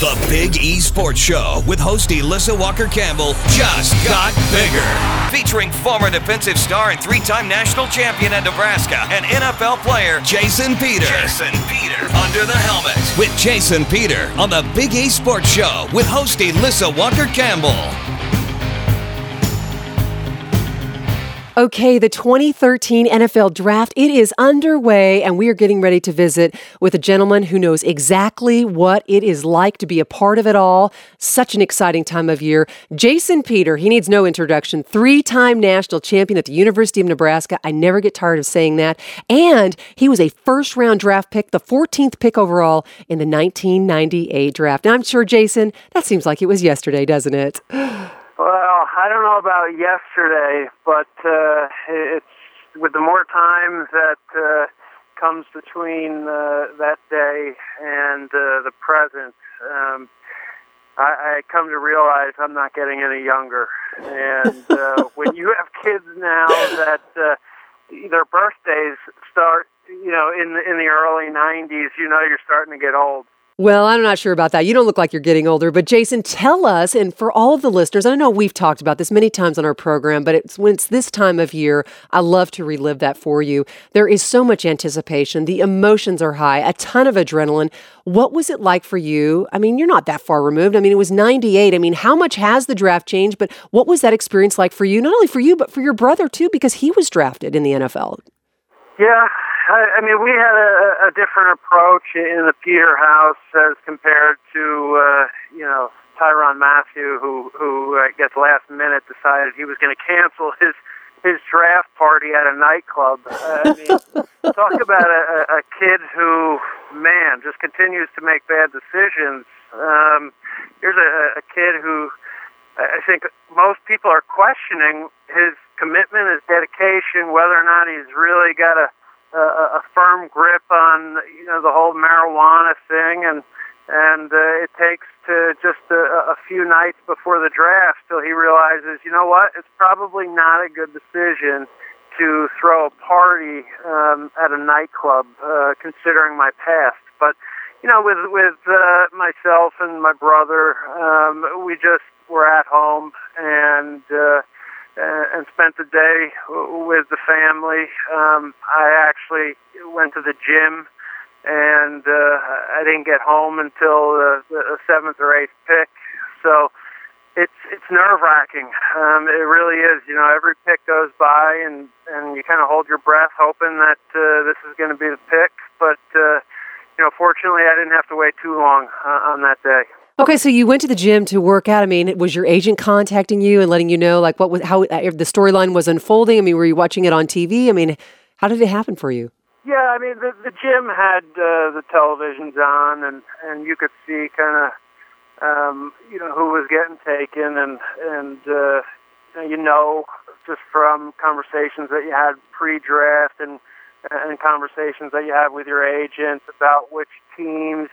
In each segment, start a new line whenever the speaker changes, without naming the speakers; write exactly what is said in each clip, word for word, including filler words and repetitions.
The Big E Sports Show with host Alyssa Walker-Campbell just got bigger. Featuring former defensive star and three-time national champion at Nebraska and N F L player Jason Peter. Jason Peter. Under the helmet with Jason Peter on the Big E Sports Show with host Alyssa Walker-Campbell.
Okay, the twenty thirteen N F L Draft, it is underway, and we are getting ready to visit with a gentleman who knows exactly what it is like to be a part of it all. Such an exciting time of year. Jason Peter, he needs no introduction, three-time national champion at the University of Nebraska. I never get tired of saying that. And he was a first-round draft pick, the fourteenth pick overall in the nineteen ninety-eight draft. Now, I'm sure, Jason, that seems like it was yesterday, doesn't it?
Well, I don't know about yesterday, but uh, it's with the more time that uh, comes between uh, that day and uh, the present, um, I, I come to realize I'm not getting any younger. And uh, when you have kids now that uh, their birthdays start, you know, in the, in the early nineties, you know you're starting to get old.
Well, I'm not sure about that. You don't look like you're getting older. But Jason, tell us, and for all of the listeners, I know we've talked about this many times on our program, but it's when it's this time of year, I love to relive that for you. There is so much anticipation. The emotions are high, a ton of adrenaline. What was it like for you? I mean, you're not that far removed. I mean, it was ninety-eight. I mean, how much has the draft changed? But what was that experience like for you? Not only for you, but for your brother, too, because he was drafted in the N F L.
Yeah. I mean, we had a, a different approach in the Peter house as compared to, uh, you know, Tyrann Mathieu, who, who I guess last minute decided he was going to cancel his his draft party at a nightclub. Uh, I mean, talk about a, a kid who, man, just continues to make bad decisions. Um, here's a, a kid who I think most people are questioning his commitment, his dedication, whether or not he's really got a Uh, a firm grip on, you know, the whole marijuana thing, and and uh, it takes to just a, a few nights before the draft till he realizes, you know what, it's probably not a good decision to throw a party um, at a nightclub, uh, considering my past. But you know, with with uh, myself and my brother, um, we just were at home and. Uh, Uh, and spent the day w- with the family. Um, I actually went to the gym, and uh, I didn't get home until the, the seventh or eighth pick. So it's it's nerve-wracking. Um, it really is. You know, every pick goes by, and, and you kind of hold your breath, hoping that uh, this is going to be the pick. But uh, you know, fortunately, I didn't have to wait too long uh, on that day.
Okay, so you went to the gym to work out. I mean, was your agent contacting you and letting you know, like, what was how uh, the storyline was unfolding? I mean, were you watching it on T V? I mean, how did it happen for you?
Yeah, I mean, the, the gym had uh, the televisions on, and, and you could see kind of, um, you know, who was getting taken, and and uh, you know, just from conversations that you had pre-draft and and conversations that you have with your agent about which teams.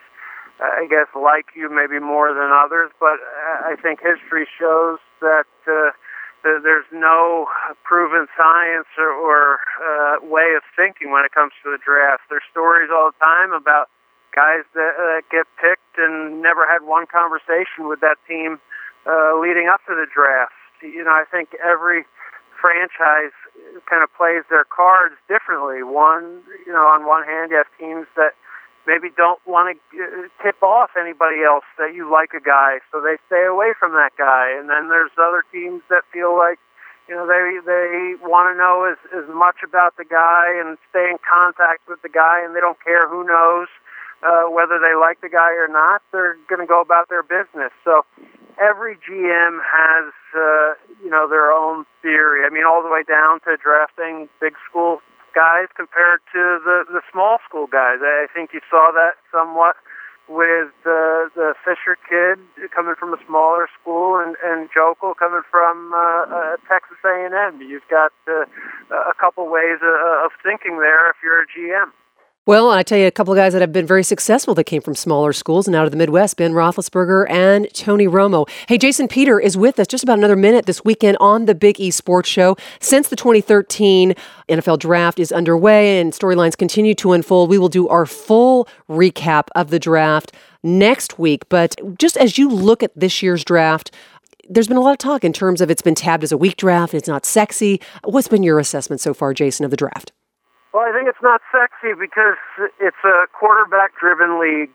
I guess, like you maybe more than others, but I think history shows that uh, there's no proven science or, or uh, way of thinking when it comes to the draft. There's stories all the time about guys that uh, get picked and never had one conversation with that team uh, leading up to the draft. You know, I think every franchise kind of plays their cards differently. One, you know, on one hand, you have teams that maybe don't want to tip off anybody else that you like a guy, so they stay away from that guy. And then there's other teams that feel like, you know, they they want to know as, as much about the guy and stay in contact with the guy, and they don't care who knows uh, whether they like the guy or not. They're going to go about their business. So every G M has, uh, you know, their own theory. I mean, all the way down to drafting big school guys compared to the, the small school guys. I think you saw that somewhat with uh, the Fisher kid coming from a smaller school and, and Jokel coming from uh, uh, Texas A and M. You've got uh, a couple ways of, of thinking there if you're a G M.
Well, I tell you, a couple of guys that have been very successful that came from smaller schools and out of the Midwest, Ben Roethlisberger and Tony Romo. Hey, Jason Peter is with us just about another minute this weekend on the Big E Sports Show. Since the twenty thirteen N F L Draft is underway and storylines continue to unfold, we will do our full recap of the draft next week. But just as you look at this year's draft, there's been a lot of talk in terms of it's been tabbed as a weak draft, it's not sexy. What's been your assessment so far, Jason, of the draft?
Well, I think it's not sexy because it's a quarterback-driven league,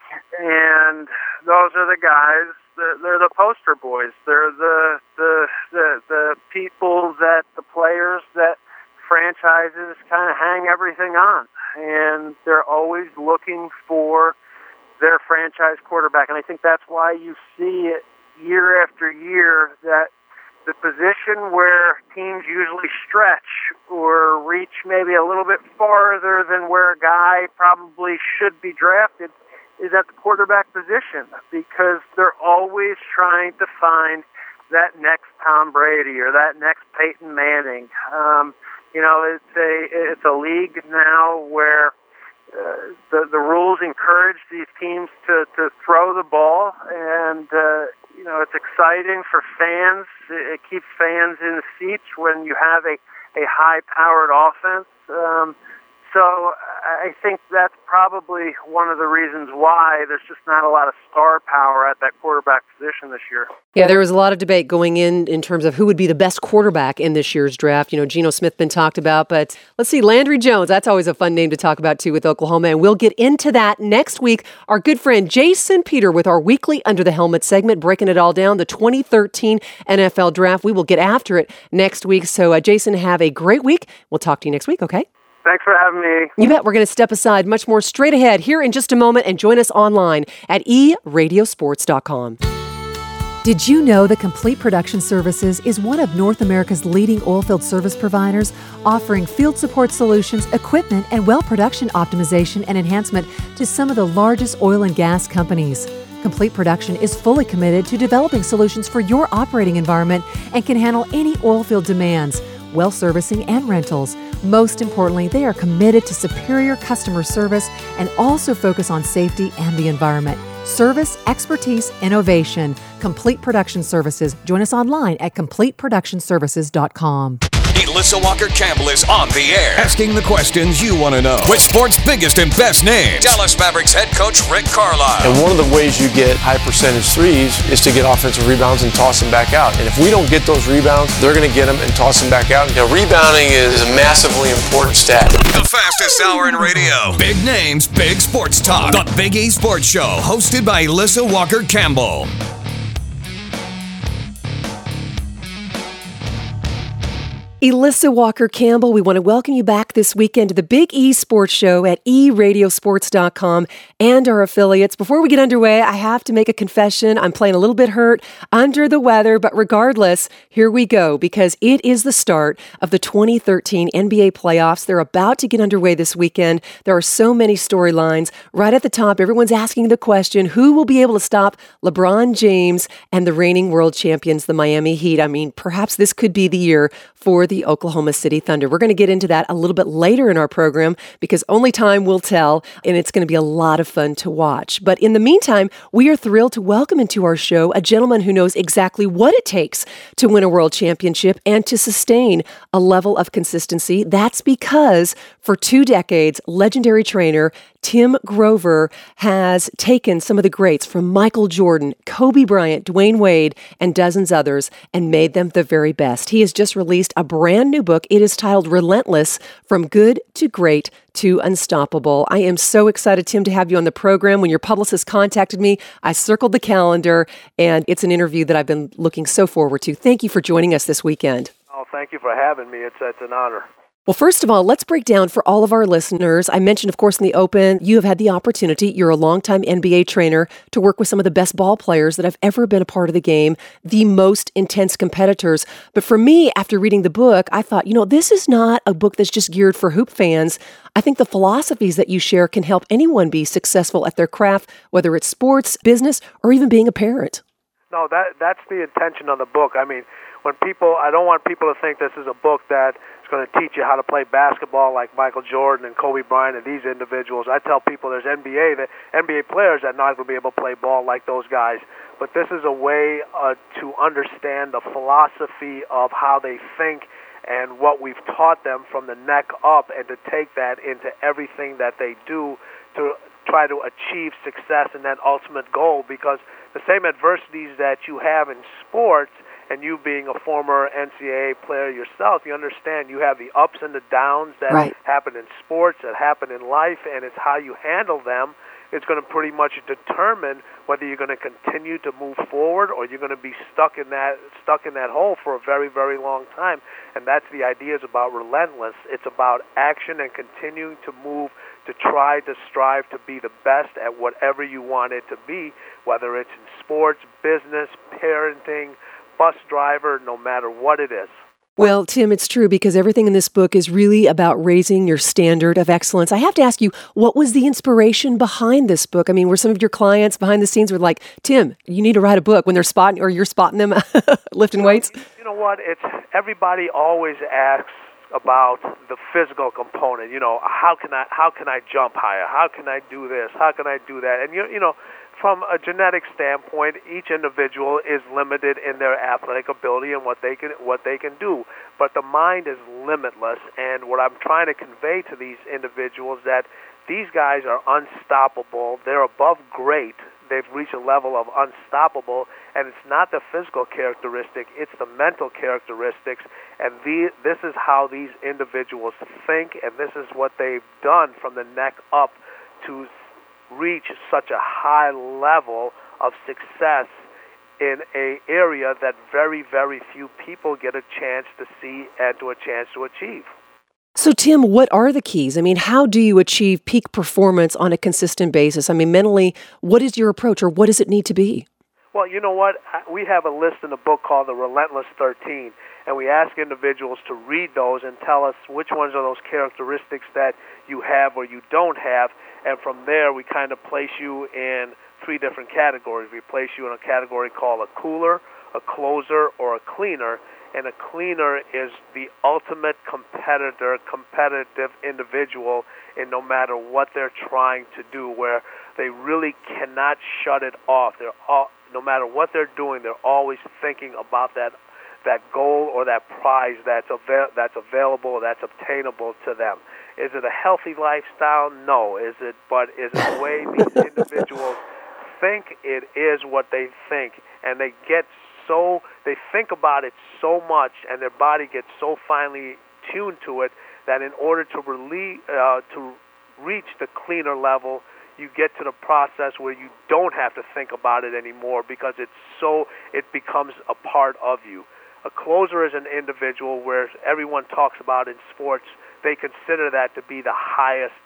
and those are the guys. They're, they're the poster boys. They're the, the the the people that the players that franchises kind of hang everything on, and they're always looking for their franchise quarterback. And I think that's why you see it year after year, that the position where teams usually stretch or reach maybe a little bit farther than where a guy probably should be drafted is at the quarterback position, because they're always trying to find that next Tom Brady or that next Peyton Manning. Um, you know, it's a it's a league now where uh, the the rules encourage these teams to, to throw the ball, and uh, you know, it's exciting for fans. It keeps fans in the seats when you have a, a high-powered offense. Um, so I think that's probably one of the reasons why there's just not a lot of star power at that quarterback position this year.
Yeah, there was a lot of debate going in in terms of who would be the best quarterback in this year's draft. You know, Geno Smith been talked about, but let's see, Landry Jones, that's always a fun name to talk about too with Oklahoma, and we'll get into that next week. Our good friend Jason Peter with our weekly Under the Helmet segment, breaking it all down, the twenty thirteen N F L Draft. We will get after it next week. So, uh, Jason, have a great week. We'll talk to you next week, okay?
Thanks for having me.
You bet. We're going to step aside much more straight ahead here in just a moment and join us online at e radio sports dot com.
Did you know that Complete Production Services is one of North America's leading oilfield service providers, offering field support solutions, equipment, and well production optimization and enhancement to some of the largest oil and gas companies? Complete Production is fully committed to developing solutions for your operating environment and can handle any oilfield demands, well servicing, and rentals. Most importantly, they are committed to superior customer service and also focus on safety and the environment. Service, expertise, innovation. Complete Production Services. Join us online at complete production services dot com.
Elissa Walker-Campbell is on the air, asking the questions you want to know with sports' biggest and best names. Dallas Mavericks head coach Rick Carlisle.
And one of the ways you get high percentage threes is to get offensive rebounds and toss them back out. And if we don't get those rebounds, they're going to get them and toss them back out. Now, rebounding is a massively important stat.
The fastest hour in radio. Big names, big sports talk. The Big E Sports Show, hosted by Elissa Walker-Campbell.
Elissa Walker-Campbell, we want to welcome you back this weekend to the Big E Sports Show at e radio sports dot com and our affiliates. Before we get underway, I have to make a confession. I'm playing a little bit hurt, under the weather, but regardless, here we go, because it is the start of the twenty thirteen N B A playoffs. They're about to get underway this weekend. There are so many storylines. Right at the top, everyone's asking the question, who will be able to stop LeBron James and the reigning world champions, the Miami Heat? I mean, perhaps this could be the year for the Oklahoma City Thunder. We're going to get into that a little bit later in our program because only time will tell, and it's going to be a lot of fun to watch. But in the meantime, we are thrilled to welcome into our show a gentleman who knows exactly what it takes to win a world championship and to sustain a level of consistency. That's because for two decades, legendary trainer Tim Grover has taken some of the greats from Michael Jordan, Kobe Bryant, Dwayne Wade, and dozens others and made them the very best. He has just released a brand new book. It is titled Relentless: From Good to Great to Unstoppable. I am so excited, Tim, to have you on the program. When your publicist contacted me, I circled the calendar, and it's an interview that I've been looking so forward to. Thank you for joining us this weekend.
Oh, thank you for having me. It's, it's an honor.
Well, first of all, let's break down for all of our listeners. I mentioned, of course, in the open, you have had the opportunity, you're a longtime N B A trainer, to work with some of the best ball players that have ever been a part of the game, the most intense competitors. But for me, after reading the book, I thought, you know, this is not a book that's just geared for hoop fans. I think the philosophies that you share can help anyone be successful at their craft, whether it's sports, business, or even being a parent.
No, that that's the intention of the book. I mean, when people, I don't want people to think this is a book that It's going to teach you how to play basketball like Michael Jordan and Kobe Bryant and these individuals. I tell people there's N B A that N B A players that are not going to be able to play ball like those guys. But this is a way uh, to understand the philosophy of how they think and what we've taught them from the neck up, and to take that into everything that they do to try to achieve success in that ultimate goal. Because the same adversities that you have in sports, and you being a former N C double A player yourself, you understand you have the ups and the downs that
right.
happen in sports, that happen in life, and it's how you handle them. It's going to pretty much determine whether you're going to continue to move forward or you're going to be stuck in that stuck in that hole for a very, very long time. And that's the idea, is about relentless. It's about action and continuing to move, to try to strive to be the best at whatever you want it to be, whether it's in sports, business, parenting, bus driver, no matter what it is.
Well, Tim, it's true, because everything in this book is really about raising your standard of excellence. I have to ask you, what was the inspiration behind this book? I mean, were some of your clients behind the scenes were like, Tim, you need to write a book, when they're spotting, or you're spotting them lifting
well,
weights?
You know what? It's everybody always asks about the physical component. You know, how can I how can I jump higher? How can I do this? How can I do that? And you you know. From a genetic standpoint, each individual is limited in their athletic ability and what they can what they can do. But the mind is limitless, and what I'm trying to convey to these individuals that these guys are unstoppable. They're above great. They've reached a level of unstoppable, and it's not the physical characteristic, it's the mental characteristics. And the, this is how these individuals think, and this is what they've done from the neck up to reach such a high level of success in a area that very, very few people get a chance to see and to a chance to achieve.
So, Tim, what are the keys? I mean, how do you achieve peak performance on a consistent basis? I mean, mentally, what is your approach, or what does it need to be?
Well, you know what? We have a list in the book called The Relentless thirteen, and we ask individuals to read those and tell us which ones are those characteristics that you have or you don't have. And from there, we kind of place you in three different categories. We place you in a category called a cooler, a closer, or a cleaner. And a cleaner is the ultimate competitor, competitive individual in no matter what they're trying to do, where they really cannot shut it off. They're all, no matter what they're doing, they're always thinking about that that goal or that prize that's avail- that's available, that's obtainable to them. Is it a healthy lifestyle? No. Is it? But is it the way these individuals think? It is what they think, and they get so they think about it so much, and their body gets so finely tuned to it that in order to relieve, uh, to reach the cleaner level, you get to the process where you don't have to think about it anymore, because it's so it becomes a part of you. A closer is an individual where everyone talks about in sports, they consider that to be the highest.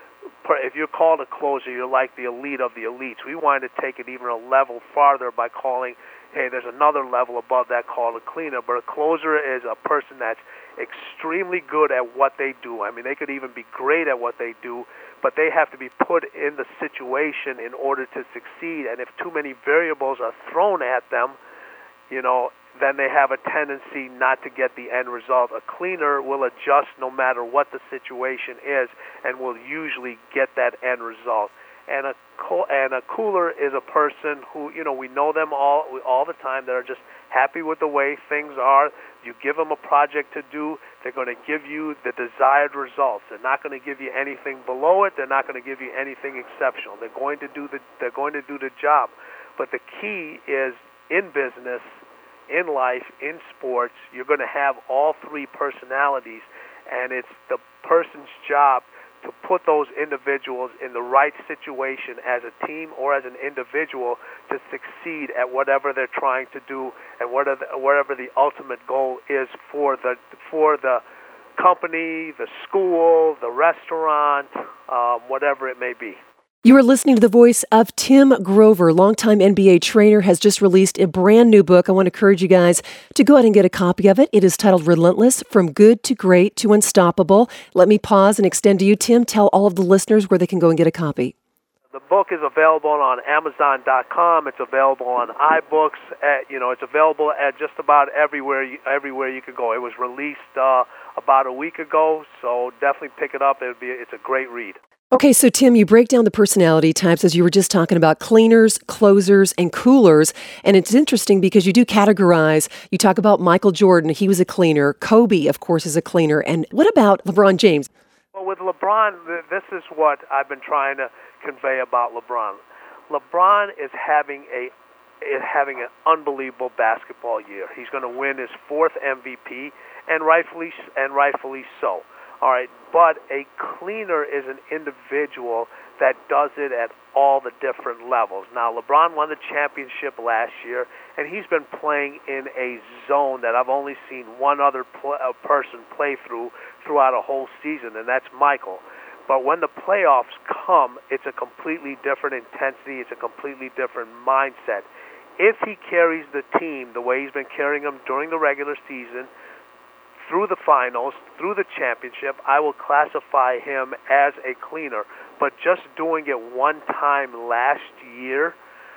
If you're called a closer, you're like the elite of the elites. We wanted to take it even a level farther by calling, hey, there's another level above that called a cleaner. But a closer is a person that's extremely good at what they do. I mean, they could even be great at what they do, but they have to be put in the situation in order to succeed. And if too many variables are thrown at them, you know, then they have a tendency not to get the end result. A cleaner will adjust no matter what the situation is, and will usually get that end result. And a co- and a cooler is a person who, you know, we know them all all the time. They're just happy with the way things are. You give them a project to do, they're going to give you the desired results. They're not going to give you anything below it. They're not going to give you anything exceptional. They're going to do the they're going to do the job. But the key is, in business, in life, in sports, you're going to have all three personalities, and it's the person's job to put those individuals in the right situation as a team or as an individual to succeed at whatever they're trying to do, and whatever the, whatever the ultimate goal is for the for the company, the school, the restaurant, um, whatever it may be.
You are listening to the voice of Tim Grover, longtime N B A trainer, has just released a brand new book. I want to encourage you guys to go ahead and get a copy of it. It is titled Relentless, From Good to Great to Unstoppable. Let me pause and extend to you, Tim. Tell all of the listeners where they can go and get a copy.
The book is available on Amazon dot com. It's available on iBooks. At, you know, it's available at just about everywhere you, everywhere you can go. It was released uh, about a week ago, so definitely pick it up. It'd be it's a great read.
Okay, so Tim, you break down the personality types as you were just talking about cleaners, closers, and coolers. And it's interesting because you do categorize. You talk about Michael Jordan. He was a cleaner. Kobe, of course, is a cleaner. And what about LeBron James?
Well, with LeBron, this is what I've been trying to convey about LeBron. LeBron is having a is having an unbelievable basketball year. He's going to win his fourth M V P, and rightfully and rightfully so. All right, but a cleaner is an individual that does it at all the different levels. Now, LeBron won the championship last year, and he's been playing in a zone that I've only seen one other pl- uh, person play through throughout a whole season, and that's Michael. But when the playoffs come, it's a completely different intensity. It's a completely different mindset. If he carries the team the way he's been carrying them during the regular season, through the finals, through the championship, I will classify him as a cleaner. But just doing it one time last year,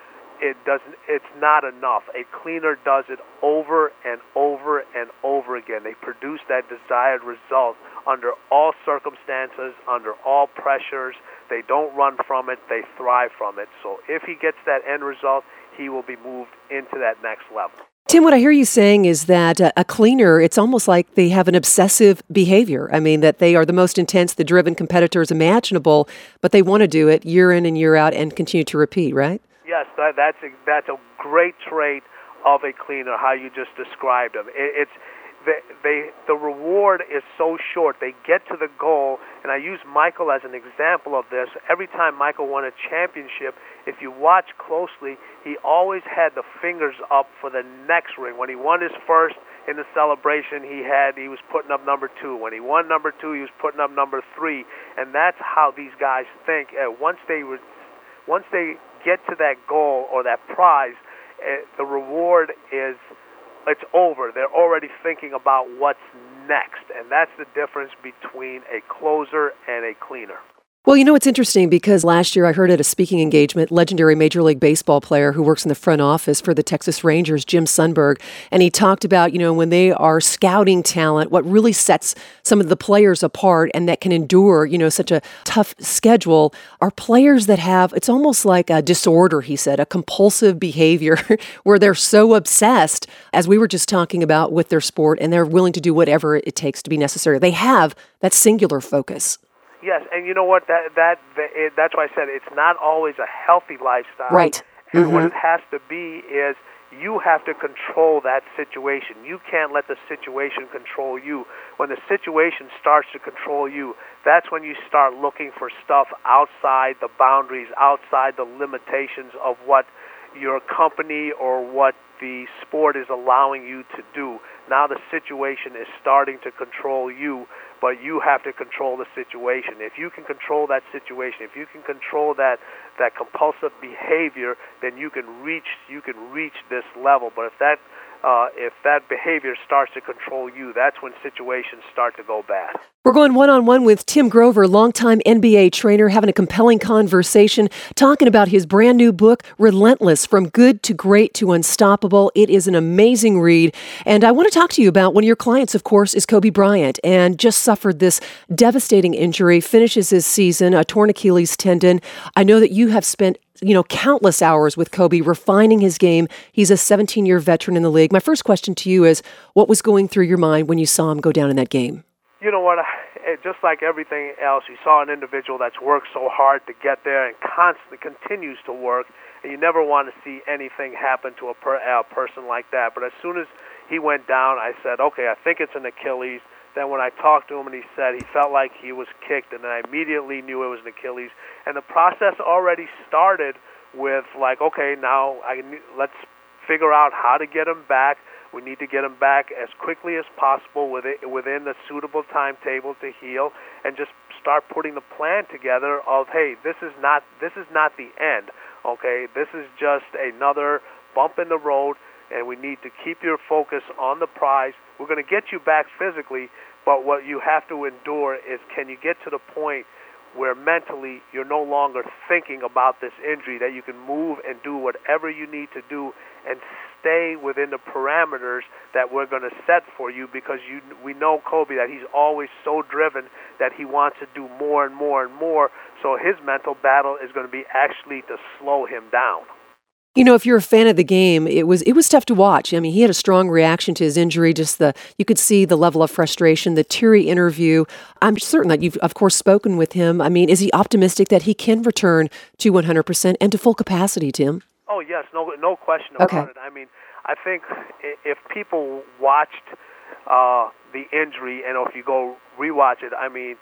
it doesn't. It's not enough. A cleaner does it over and over and over again. They produce that desired result under all circumstances, under all pressures. They don't run from it. They thrive from it. So if he gets that end result, he will be moved into that next level.
Tim, what I hear you saying is that a cleaner, it's almost like they have an obsessive behavior. I mean, that they are the most intense, the driven competitors imaginable, but they want to do it year in and year out and continue to repeat, right?
Yes, that, that's a, that's a great trait of a cleaner, how you just described them. It, it's they, they the reward is so short. They get to the goal, and I use Michael as an example of this. Every time Michael won a championship, if you watch closely, he always had the fingers up for the next ring. When he won his first in the celebration, he had he was putting up number two. When he won number two, he was putting up number three. And that's how these guys think. Uh, once they were, once they get to that goal or that prize, uh, the reward is it's over. They're already thinking about what's next, and that's the difference between a closer and a cleaner.
Well, you know, it's interesting because last year I heard at a speaking engagement, legendary Major League Baseball player who works in the front office for the Texas Rangers, Jim Sundberg, and he talked about, you know, when they are scouting talent, what really sets some of the players apart and that can endure, you know, such a tough schedule are players that have, it's almost like a disorder, he said, a compulsive behavior where they're so obsessed, as we were just talking about, with their sport, and they're willing to do whatever it takes to be necessary. They have that singular focus.
Yes, and you know what? That that, that it, that's why I said it's not always a healthy lifestyle.
Right.
And
Mm-hmm.
what it has to be is you have to control that situation. You can't let the situation control you. When the situation starts to control you, that's when you start looking for stuff outside the boundaries, outside the limitations of what your company or what the sport is allowing you to do. Now the situation is starting to control you, but you have to control the situation. If you can control that situation, if you can control that that compulsive behavior, then you can reach you can reach this level. But if that uh, if that behavior starts to control you, that's when situations start to go bad.
We're going one-on-one with Tim Grover, longtime N B A trainer, having a compelling conversation, talking about his brand new book, Relentless, From Good to Great to Unstoppable. It is an amazing read. And I want to talk to you about one of your clients, of course, is Kobe Bryant, and just suffered this devastating injury, finishes his season, a torn Achilles tendon. I know that you have spent you know, countless hours with Kobe, refining his game. He's a seventeen-year veteran in the league. My first question to you is, what was going through your mind when you saw him go down in that game?
You know what? Just like everything else, you saw an individual that's worked so hard to get there and constantly continues to work, and you never want to see anything happen to a, per, a person like that. But as soon as he went down, I said, okay, I think it's an Achilles. Then when I talked to him and he said he felt like he was kicked, and then I immediately knew it was an Achilles. And the process already started with like, okay, now I let's figure out how to get him back. We need to get him back as quickly as possible within the suitable timetable to heal, and just start putting the plan together of, hey, this is not this is not the end. Okay, this is just another bump in the road, and we need to keep your focus on the prize. We're going to get you back physically, but what you have to endure is, can you get to the point where mentally you're no longer thinking about this injury, that you can move and do whatever you need to do and stay within the parameters that we're going to set for you, because you, we know Kobe, that he's always so driven that he wants to do more and more and more, so his mental battle is going to be actually to slow him down.
You know, if you're a fan of the game, it was it was tough to watch. I mean, he had a strong reaction to his injury. Just the you could see the level of frustration. The teary interview. I'm certain that you've, of course, spoken with him. I mean, is he optimistic that he can return to one hundred percent and to full capacity, Tim?
Oh yes, no no question about
okay.
it. I mean, I think if people watched uh, the injury, and if you go rewatch it, I mean,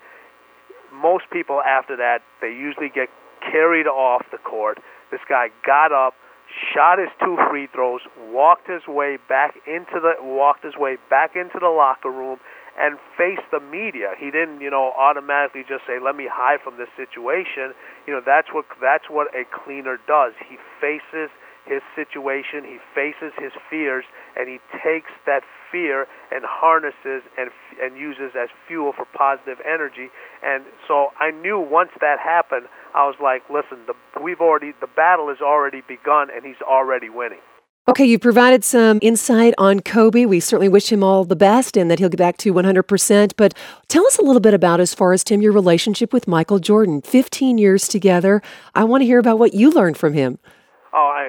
most people after that, they usually get carried off the court. This guy got up, shot his two free throws, walked his way back into the walked his way back into the locker room, and faced the media. He didn't, you know, automatically just say, "Let me hide from this situation." You know, that's what that's what a cleaner does. He faces his situation, he faces his fears, and he takes that fear and harnesses and and uses as fuel for positive energy. And so I knew once that happened, I was like, listen, the, we've already the battle has already begun, and he's already winning.
Okay, you provided some insight on Kobe. We certainly wish him all the best and that he'll get back to one hundred percent. But tell us a little bit about, as far as, Tim, your relationship with Michael Jordan. fifteen years together. I want to hear about what you learned from him.
Oh, I,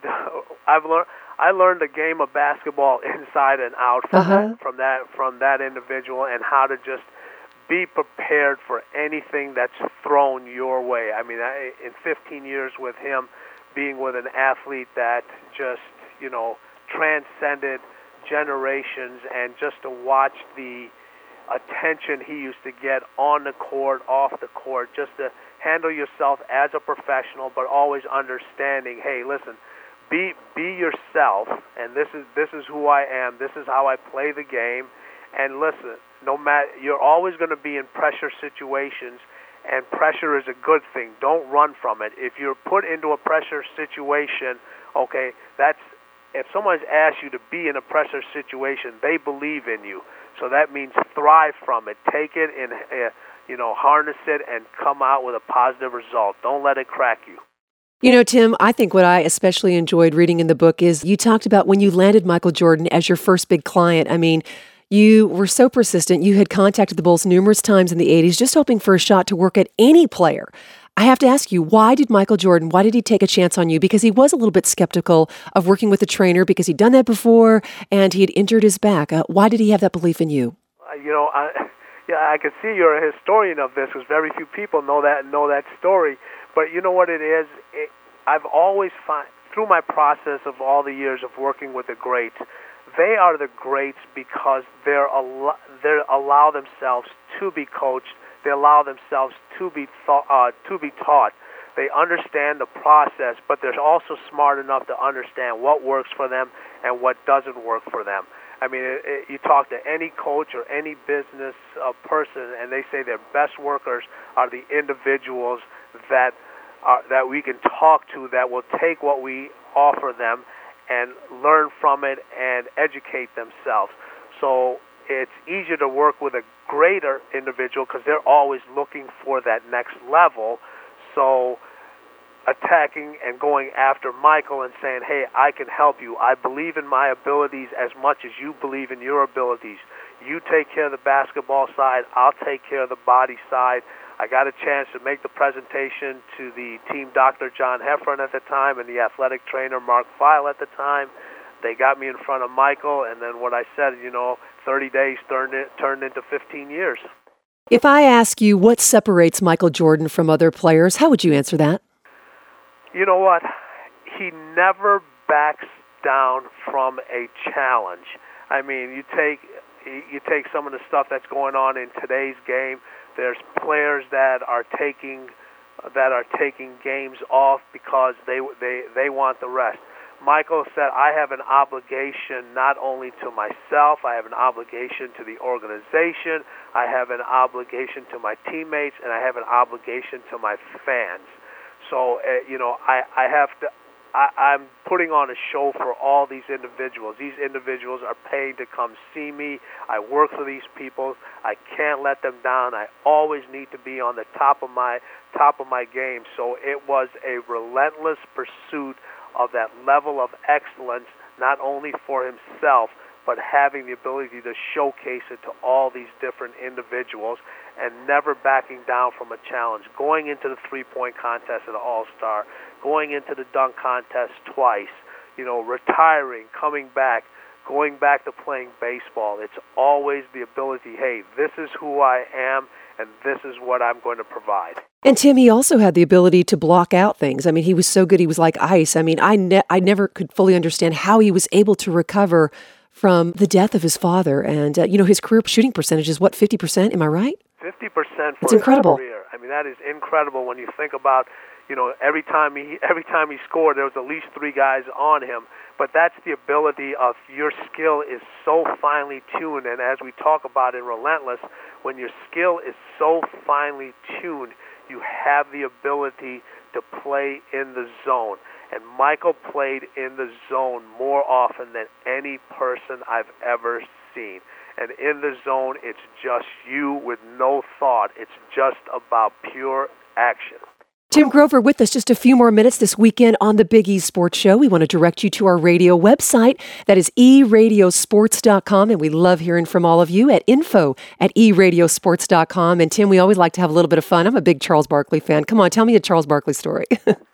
I've learned. I learned the game of basketball inside and out from
uh-huh.
that, from that from that individual, and how to just be prepared for anything that's thrown your way. I mean, I, in fifteen years with him, being with an athlete that just, you know, transcended generations, and just to watch the attention he used to get on the court, off the court, just to handle yourself as a professional, but always understanding, hey, listen, be be yourself, and this is this is who I am. This is how I play the game. And listen, no matter, you're always going to be in pressure situations, and pressure is a good thing. Don't run from it. If you're put into a pressure situation, okay, that's if someone's asked you to be in a pressure situation, they believe in you. So that means thrive from it. Take it and uh, you know, harness it and come out with a positive result. Don't let it crack you.
You know, Tim, I think what I especially enjoyed reading in the book is you talked about when you landed Michael Jordan as your first big client. I mean, you were so persistent. You had contacted the Bulls numerous times in the eighties, just hoping for a shot to work at any player. I have to ask you, why did Michael Jordan, why did he take a chance on you? Because he was a little bit skeptical of working with a trainer because he'd done that before and he had injured his back. Uh, why did he have that belief in you?
Uh, you know, I, yeah, I can see you're a historian of this, because very few people know that know that story. But you know what it is? It, I've always found, through my process of all the years of working with the greats, they are the greats because they're al- they allow themselves to be coached. They allow themselves to be th- uh, to be taught. They understand the process, but they're also smart enough to understand what works for them and what doesn't work for them. I mean, it, it, you talk to any coach or any business uh, person, and they say their best workers are the individuals that are, that we can talk to, that will take what we offer them and learn from it and educate themselves. So it's easier to work with a greater individual because they're always looking for that next level. So attacking and going after Michael and saying, hey, I can help you. I believe in my abilities as much as you believe in your abilities. You take care of the basketball side. I'll take care of the body side. I got a chance to make the presentation to the team doctor, John Heffron, at the time, and the athletic trainer, Mark Feil, at the time. They got me in front of Michael, and then what I said, you know, thirty days turned, it, turned into fifteen years.
If I ask you what separates Michael Jordan from other players, how would you answer that?
You know what? He never backs down from a challenge. I mean, you take you take some of the stuff that's going on in today's game. There's players that are taking that are taking games off because they they they want the rest. Michael said, I have an obligation not only to myself, I have an obligation to the organization, I have an obligation to my teammates, and I have an obligation to my fans. So, uh, you know, I, I have to I, I'm putting on a show for all these individuals. These individuals are paid to come see me. I work for these people. I can't let them down. I always need to be on the top of my top of my game. So it was a relentless pursuit of that level of excellence, not only for himself, but having the ability to showcase it to all these different individuals and never backing down from a challenge. Going into the three-point contest at the All-Star, going into the dunk contest twice, you know, retiring, coming back, going back to playing baseball. It's always the ability, hey, this is who I am, and this is what I'm going to provide.
And Tim, he also had the ability to block out things. I mean, he was so good, he was like ice. I mean, I, ne- I never could fully understand how he was able to recover from the death of his father. And, uh, you know, his career shooting percentage is, what, fifty percent? Am I right?
fifty percent for
it's incredible.
his career. I mean, that is incredible when you think about, you know, every time he every time he scored, there was at least three guys on him. But that's the ability of your skill is so finely tuned. And as we talk about in Relentless, when your skill is so finely tuned, you have the ability to play in the zone. And Michael played in the zone more often than any person I've ever seen. And in the zone, it's just you with no thought. It's just about pure action.
Tim Grover with us just a few more minutes this weekend on the Big E Sports Show. We want to direct you to our radio website. That is e radio sports dot com, and we love hearing from all of you at info at e radio sports dot com. And Tim, we always like to have a little bit of fun. I'm a big Charles Barkley fan. Come on, tell me a Charles Barkley story.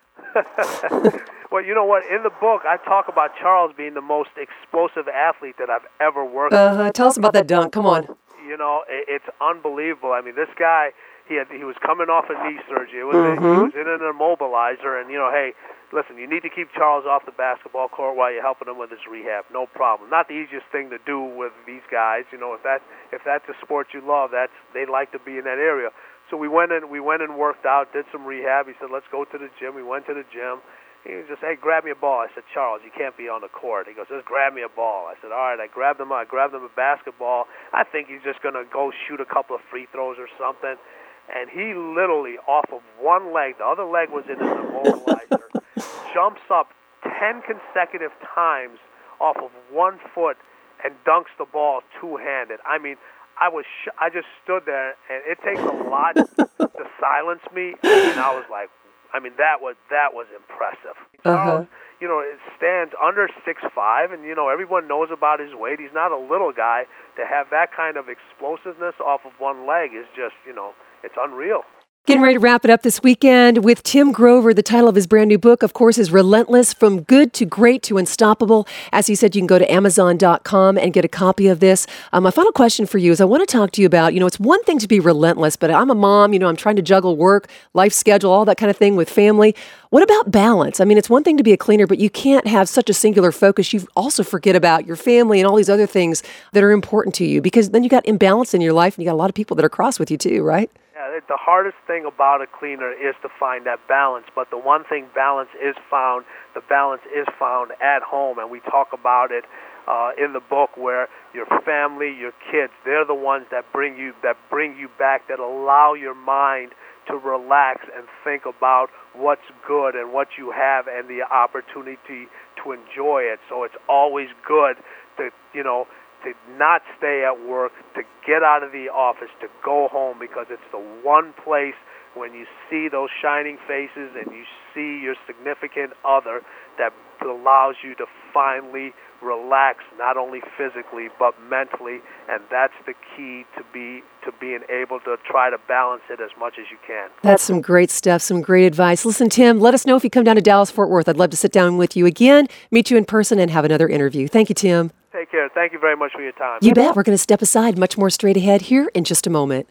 Well, you know what? In the book, I talk about Charles being the most explosive athlete that I've ever worked with.
Uh, tell us about that dunk. Come on.
You know, it, it's unbelievable. I mean, this guy, he had he was coming off a knee surgery. It was
mm-hmm.
a, he was in an immobilizer, and you know, hey, listen, you need to keep Charles off the basketball court while you're helping him with his rehab. No problem. Not the easiest thing to do with these guys. You know, if that if that's a sport you love, that's they like to be in that area. So we went in, we went and worked out, did some rehab. He said, let's go to the gym. We went to the gym. He was just, hey, grab me a ball. I said, Charles, you can't be on the court. He goes, just grab me a ball. I said, all right. I grabbed him. I grabbed him a basketball. I think he's just going to go shoot a couple of free throws or something. And he literally, off of one leg, the other leg was in his immobilizer, jumps up ten consecutive times off of one foot and dunks the ball two-handed. I mean, I was, sh- I just stood there, and it takes a lot to silence me. And I was like, I mean, that was that was impressive.
Uh-huh.
Charles, you know, it stands under six five, and, you know, everyone knows about his weight. He's not a little guy. To have that kind of explosiveness off of one leg is just, you know, it's unreal.
Getting ready to wrap it up this weekend with Tim Grover. The title of his brand new book, of course, is Relentless, From Good to Great to Unstoppable. As he said, you can go to amazon dot com and get a copy of this. Um, my final question for you is I want to talk to you about, you know, it's one thing to be relentless, but I'm a mom, you know, I'm trying to juggle work, life schedule, all that kind of thing with family. What about balance? I mean, it's one thing to be a cleaner, but you can't have such a singular focus. You also forget about your family and all these other things that are important to you, because then you got imbalance in your life and you got a lot of people that are cross with you too, right?
Yeah, the hardest thing about a cleaner is to find that balance. But the one thing balance is found, the balance is found at home. And we talk about it uh, in the book, where your family, your kids, they're the ones that bring you that bring you back, that allow your mind to relax and think about what's good and what you have and the opportunity to enjoy it. So it's always good to, you know, to not stay at work, to get out of the office, to go home, because it's the one place when you see those shining faces and you see your significant other that allows you to finally relax, not only physically but mentally, and that's the key to be to being able to try to balance it as much as you can.
That's some great stuff, some great advice. Listen, Tim, let us know if you come down to Dallas-Fort Worth. I'd love to sit down with you again, meet you in person, and have another interview. Thank you, Tim.
Take care. Thank you very much for your time.
You bet. We're going to step aside. Much more straight ahead here in just a moment.